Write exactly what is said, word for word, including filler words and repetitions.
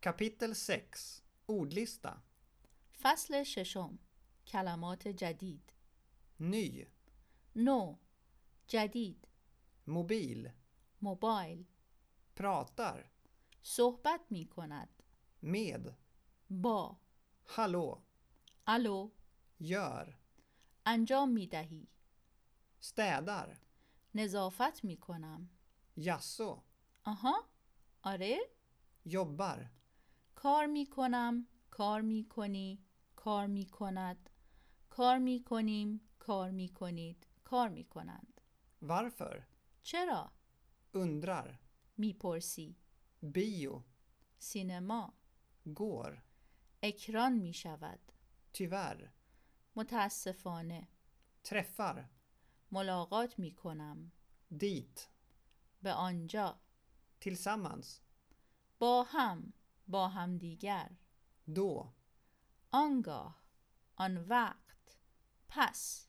Kapitel sex. Ordlista. فصل ششم. کلمات جدید. Ny. نو. جدید. Mobil. موبایل. Pratar. صحبت می کند. Med. با. Hallå. الو. Gör. انجام می دهی. Städar. نظافت می کنم. Jaså. آها. آره. Jobbar. کار می کنم. کار می کنی. کار می کند. کار می کنیم. کار می کنید. کار می کنند. Varför? چرا؟ Undrar. می پرسی. Bio. سینما. Går. اکران می شود. Tyvärr. متاسفانه. Träffar. ملاقات می کنم. Dit. به آنجا. Tillsammans. با هم. با هم دیگر. Då. آنگاه. آن وقت. پس.